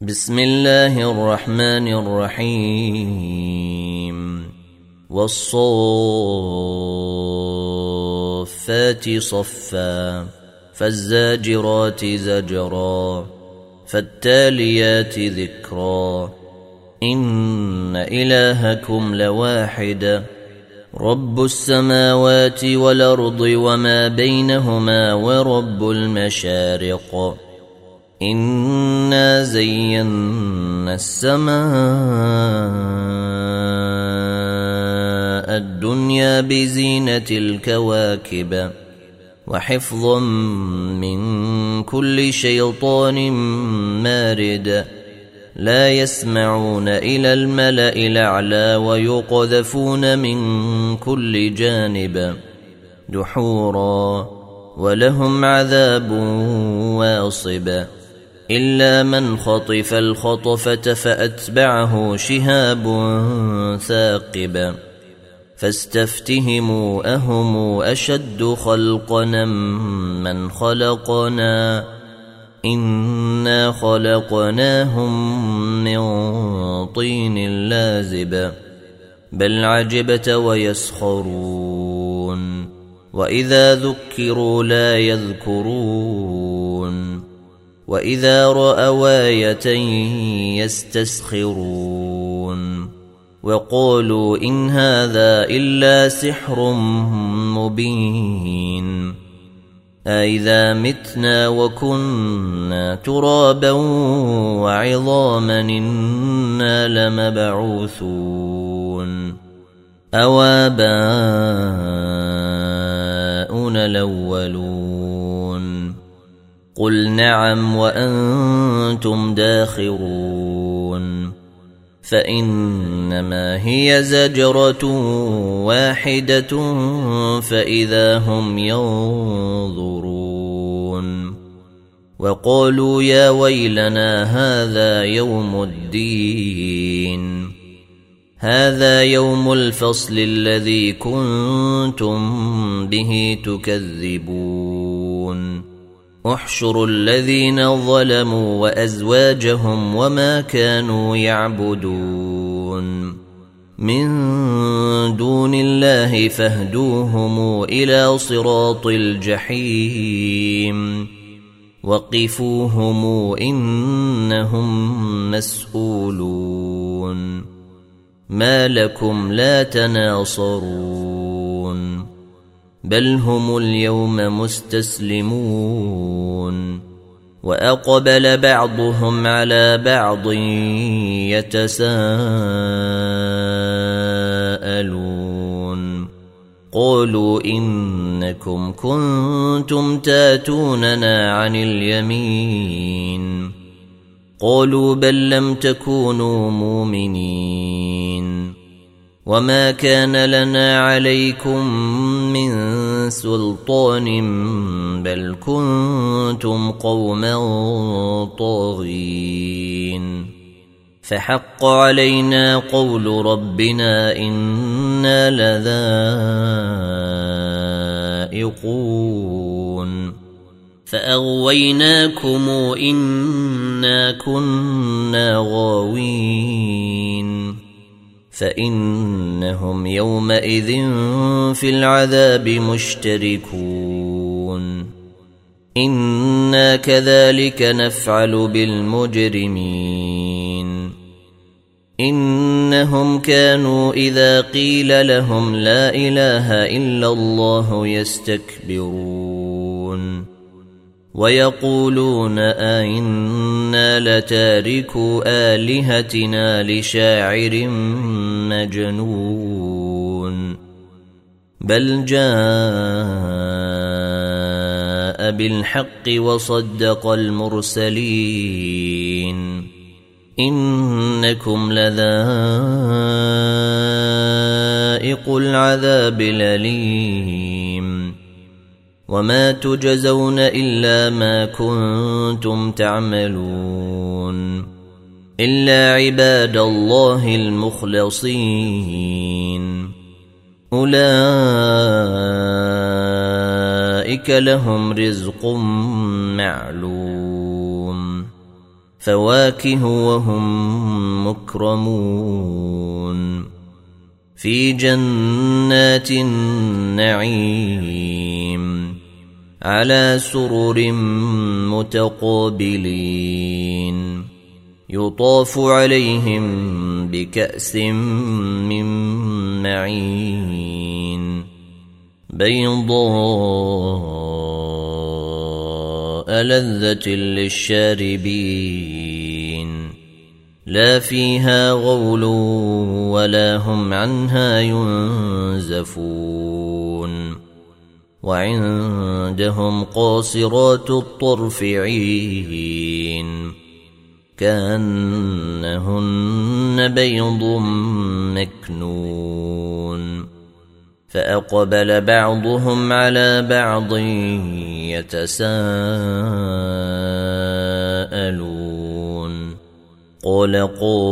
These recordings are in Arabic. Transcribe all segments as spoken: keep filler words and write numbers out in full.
بسم الله الرحمن الرحيم والصافات صفا فالزاجرات زجرا فالتاليات ذكرا إن إلهكم لواحد رب السماوات والأرض وما بينهما ورب المشارق إنا زينا السماء الدنيا بزينة الكواكب وحفظا من كل شيطان مارد لا يسمعون إلى الملأ الأعلى ويقذفون من كل جانب دحورا ولهم عذاب واصب إلا من خطف الخطفة فأتبعه شهاب ثاقب فاستفتهموا أهم أشد خلقنا من خلقنا إنا خلقناهم من طين لازب بل عجبت ويسخرون وإذا ذكروا لا يذكرون وإذا رأوا آية يستسخرون وقالوا إن هذا إلا سحر مبين أإذا متنا وكنا ترابا وعظاما إنا لمبعوثون أو آباؤنا الأولون قل نعم وأنتم داخرون فإنما هي زجرة واحدة فإذا هم ينظرون وقالوا يا ويلنا هذا يوم الدين هذا يوم الفصل الذي كنتم به تكذبون احشروا الذين ظلموا وأزواجهم وما كانوا يعبدون من دون الله فاهدوهم إلى صراط الجحيم وقفوهم إنهم مسؤولون ما لكم لا تناصرون بل هم اليوم مستسلمون وأقبل بعضهم على بعض يتساءلون قالوا إنكم كنتم تاتوننا عن اليمين قالوا بل لم تكونوا مؤمنين وما كان لنا عليكم من سلطان بل كنتم قوما طاغين فحق علينا قول ربنا إنا لذائقون فأغويناكم إنا كنا غاوين فإنهم يومئذ في العذاب مشتركون إنا كذلك نفعل بالمجرمين إنهم كانوا إذا قيل لهم لا إله إلا الله يستكبرون ويقولون أئنا لتاركو آلهتنا لشاعر مجنون بل جاء بالحق وصدق المرسلين إنكم لذائق العذاب الأليم وما تجزون إلا ما كنتم تعملون إلا عباد الله المخلصين أولئك لهم رزق معلوم فواكه وهم مكرمون في جنات النعيم على سرر متقابلين يطاف عليهم بكأس من معين بيضاء لذة للشاربين لا فيها غول ولا هم عنها ينزفون وعندهم قاصرات الطرف عين كأنهن بيض مكنون فأقبل بعضهم على بعض يتساءلون قال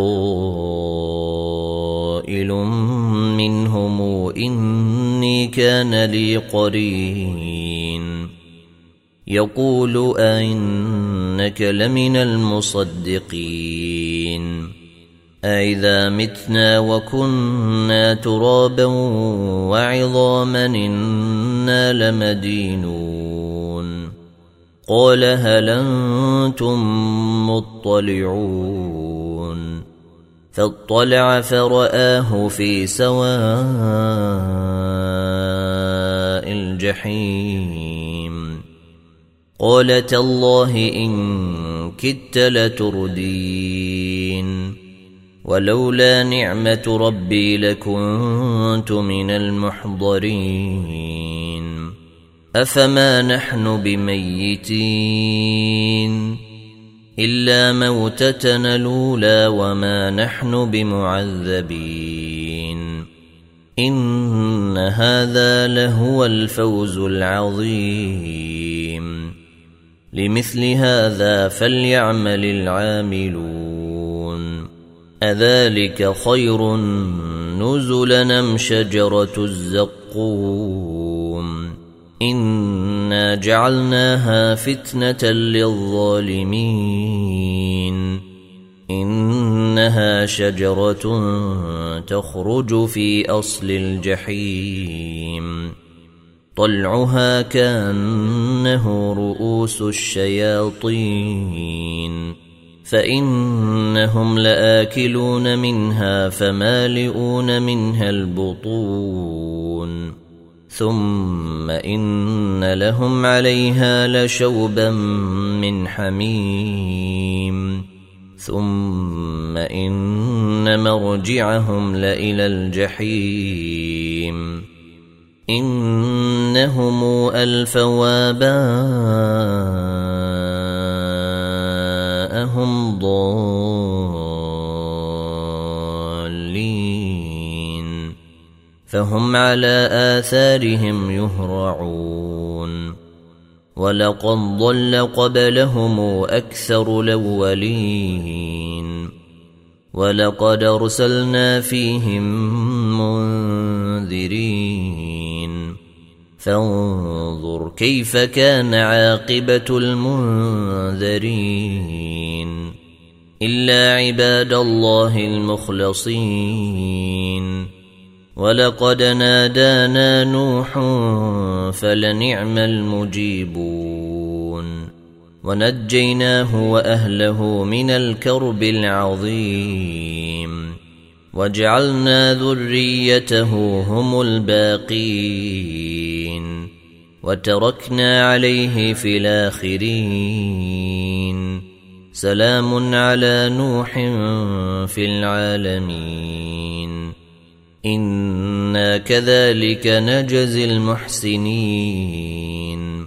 قائل منهم إني كان لي قرين يقول أئنك لمن المصدقين أئذا متنا وكنا ترابا وعظاما إنا لمدينون قال هل أنتم مطلعون فاطلع فرآه في سواء الجحيم قال تالله إن كدت لتردين ولولا نعمة ربي لكنت من المحضرين أفما نحن بميتين إلا موتتنا الأولى وما نحن بمعذبين إن هذا لهو الفوز العظيم لمثل هذا فليعمل العاملون أذلك خير نزلا أم شجرة الزقوم إنا جعلناها فتنة للظالمين إنها شجرة تخرج في أصل الجحيم طلعها كأنه رؤوس الشياطين فإنهم لآكلون منها فمالئون منها البطون ثم إن لهم عليها لشوبا من حميم ثم إن مرجعهم لإلى الجحيم إنهم ألفوا آباءهم ضالين فهم على آثارهم يهرعون ولقد ضل قبلهم أكثر الأولين ولقد أرسلنا فيهم منذرين فانظر كيف كان عاقبة المنذرين إلا عباد الله المخلصين ولقد نادانا نوح فلنعم المجيبون ونجيناه وأهله من الكرب العظيم وجعلنا ذريته هم الباقين وتركنا عليه في الآخرين سلام على نوح في العالمين إنا كذلك نجزي المحسنين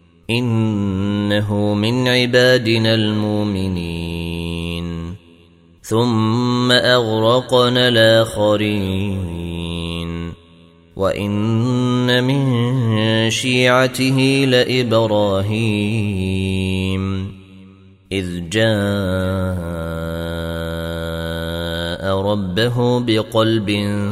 إنه من عبادنا المؤمنين ثم أغرقنا الآخرين وإن من شيعته لإبراهيم إذ جاء ربه بقلب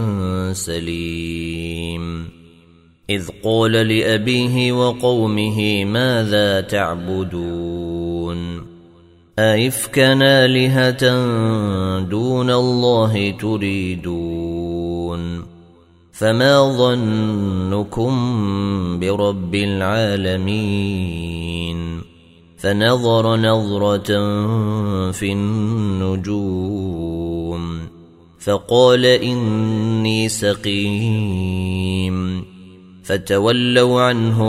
سليم إذ قال لأبيه وقومه ماذا تعبدون أئفكا آلهة دون الله تريدون فما ظنكم برب العالمين فنظر نظرة في النجوم فقال إني سقيم فتولوا عنه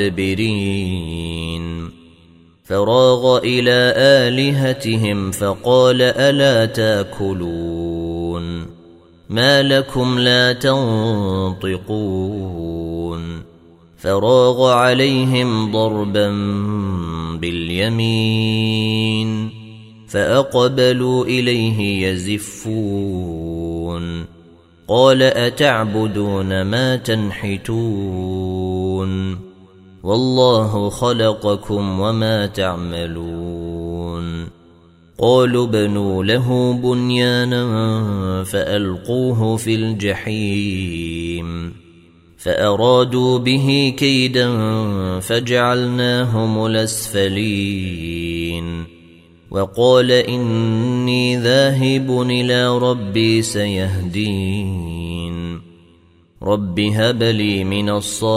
مدبرين فراغ إلى آلهتهم فقال ألا تاكلون ما لكم لا تنطقون فراغ عليهم ضربا باليمين فأقبلوا إليه يزفون قال أتعبدون ما تنحتون والله خلقكم وما تعملون قالوا بنوا له بنيانا فألقوه في الجحيم فأرادوا به كيدا فجعلناهم الأسفلين وقال إني ذاهب إلى ربي سيهدين رب هب لي من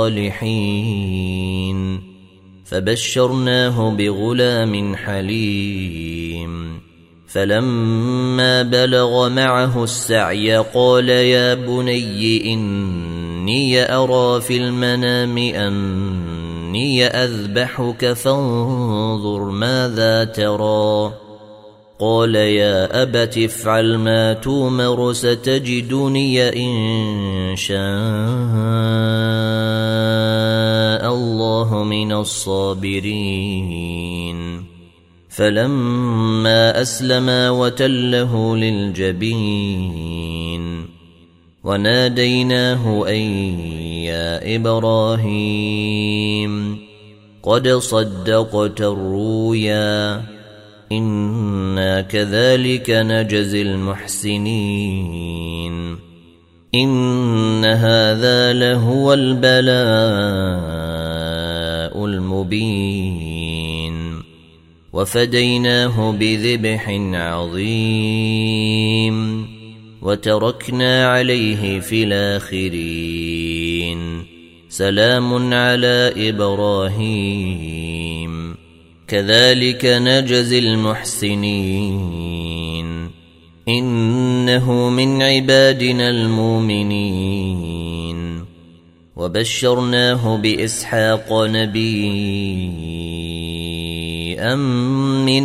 الصالحين فبشرناه بغلام حليم فلما بلغ معه السعي قال يا بني إني أرى في المنام أني أذبحك فانظر ماذا ترى قال يا أبت افعل ما تومر ستجدني إن شاء الله من الصابرين فلما أسلما وتله للجبين وناديناه أن يا إبراهيم قد صدقت الرؤيا إنا كذلك نجزي المحسنين إن هذا لهو البلاء المبين وفديناه بذبح عظيم وتركنا عليه في الآخرين سلام على إبراهيم كذلك نجزي المحسنين إنه من عبادنا المؤمنين وبشرناه بإسحاق نبيا من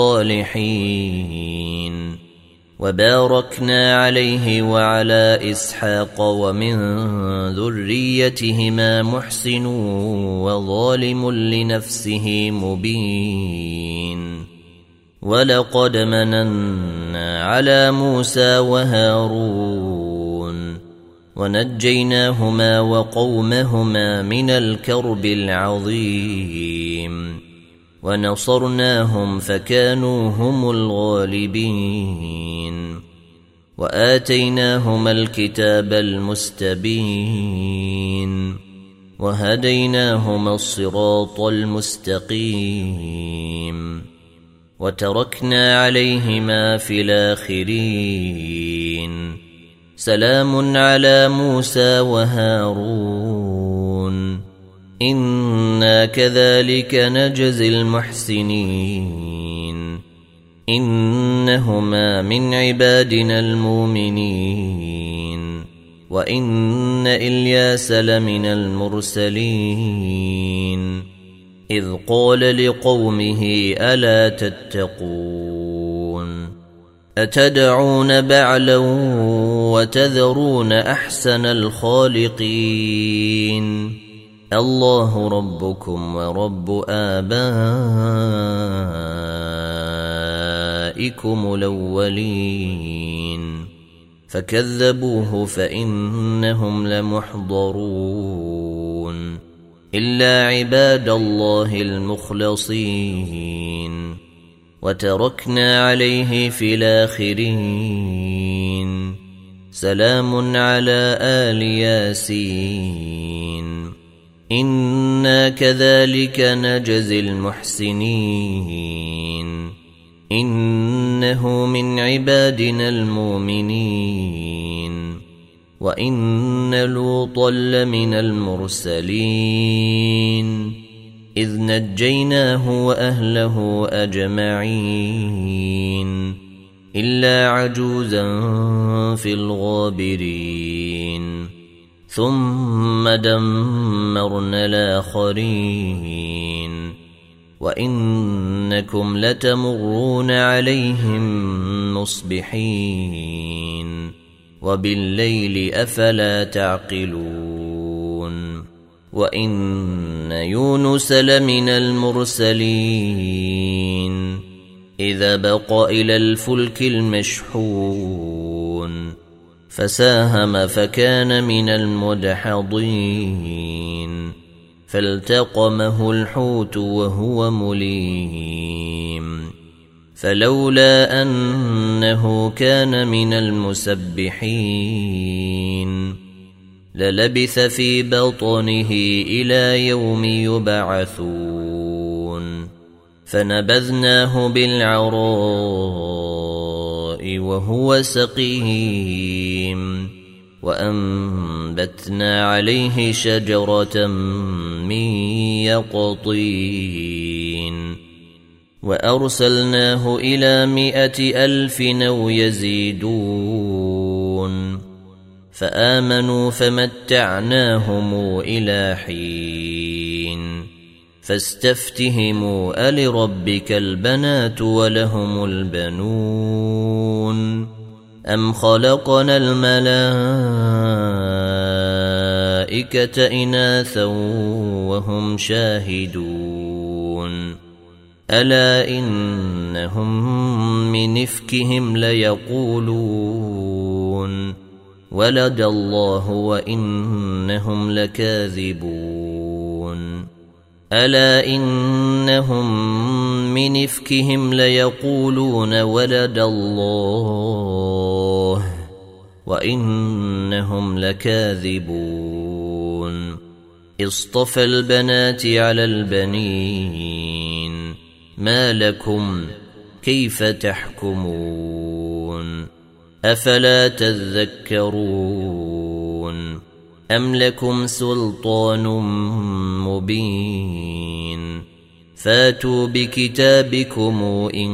الصالحين وباركنا عليه وعلى إسحاق ومن ذريتهما محسن وظالم لنفسه مبين ولقد مننا على موسى وهارون ونجيناهما وقومهما من الكرب العظيم ونصرناهم فكانوا هم الغالبين وآتيناهما الكتاب المستبين وهديناهما الصراط المستقيم وتركنا عليهما في الآخرين سلام على موسى وهارون إنا كذلك نجزي المحسنين إنهما من عبادنا المؤمنين وإن إلياس لمن المرسلين إذ قال لقومه ألا تتقون أتدعون بعلا وتذرون أحسن الخالقين الله ربكم ورب آبائكم الأولين فكذبوه فإنهم لمحضرون إلا عباد الله المخلصين وتركنا عليه في الآخرين سلام على آل ياسين إنا كذلك نجزي المحسنين إنه من عبادنا المؤمنين وإن لوطا لمن المرسلين إذ نجيناه وأهله أجمعين إلا عجوزا في الغابرين ثم دمرنا الآخرين وإنكم لتمرون عليهم مصبحين وبالليل أفلا تعقلون وإن يونس لمن المرسلين إذا بق إلى الفلك المشحون فساهم فكان من المدحضين فالتقمه الحوت وهو مليم فلولا أنه كان من المسبحين للبث في بطنه إلى يوم يبعثون فنبذناه بالعراء وهو سقيم وأنبتنا عليه شجرة من يقطين وأرسلناه إلى مائة ألف أو يزيدون فآمنوا فمتعناهم إلى حين فاستفتهموا ألربك البنات ولهم البنون أم خلقنا الملائكة إناثا وهم شاهدون ألا إنهم من إفكهم ليقولون ولد الله وإنهم لكاذبون ألا إنهم من إفكهم ليقولون ولد الله وإنهم لكاذبون اصطفى البنات على البنين ما لكم كيف تحكمون أفلا تذكرون أم لكم سلطان مبين فاتوا بكتابكم إن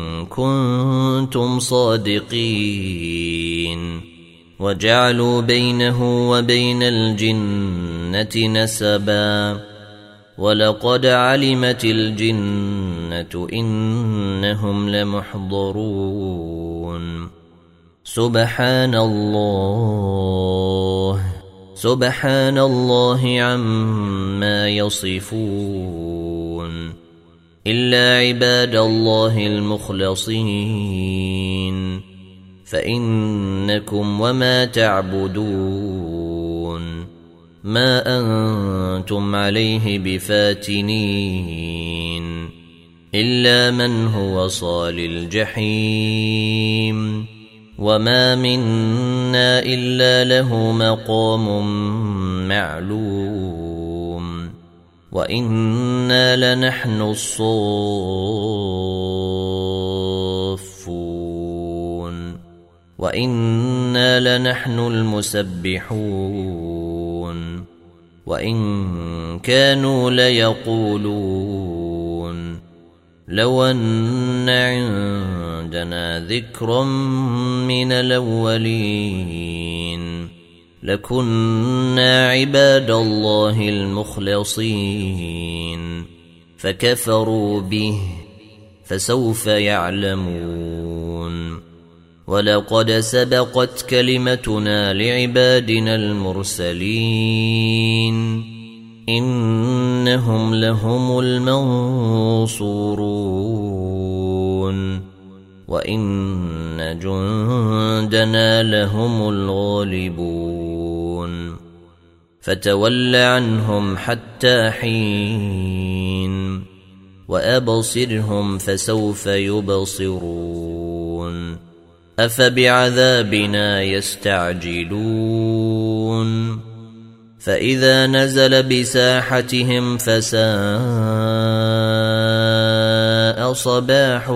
كنتم صادقين وجعلوا بينه وبين الجنة نسبا ولقد علمت الجنة إنهم لمحضرون سبحان الله سبحان الله عما يصفون إلا عباد الله المخلصين فإنكم وما تعبدون ما أنتم عليه بفاتنين إلا من هو صال الجحيم وما منا إلا له مقام معلوم وإنا لنحن الصافون وإنا لنحن المسبحون وإن كانوا ليقولون لو أن عندنا ذكرا من الأولين لكنا عباد الله المخلصين فكفروا به فسوف يعلمون ولقد سبقت كلمتنا لعبادنا المرسلين إنهم لهم المنصورون وإن جندنا لهم الغالبون فتول عنهم حتى حين وأبصرهم فسوف يبصرون أفبعذابنا يستعجلون فإذا نزل بساحتهم فساء ساء صباح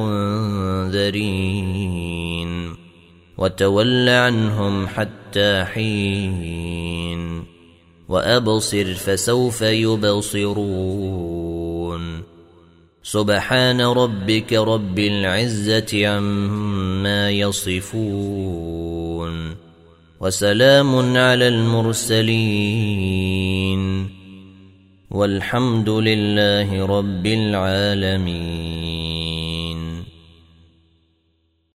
المنذرين وتول عنهم حتى حين وأبصر فسوف يبصرون سبحان ربك رب العزة عما يصفون وسلام على المرسلين والحمد لله رب العالمين.